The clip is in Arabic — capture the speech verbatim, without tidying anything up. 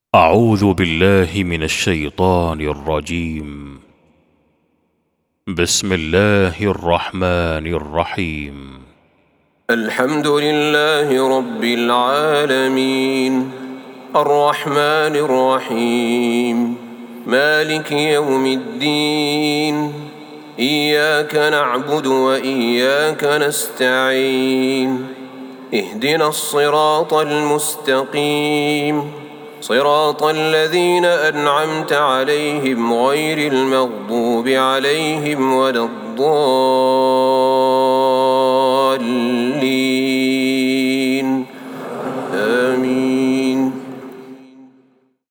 أعوذ بالله من الشيطان الرجيم. بسم الله الرحمن الرحيم. الحمد لله رب العالمين، الرحمن الرحيم، مالك يوم الدين، إياك نعبد وإياك نستعين، اهدنا الصراط المستقيم، صراط الذين أنعمت عليهم غير المغضوب عليهم ولا الضالين.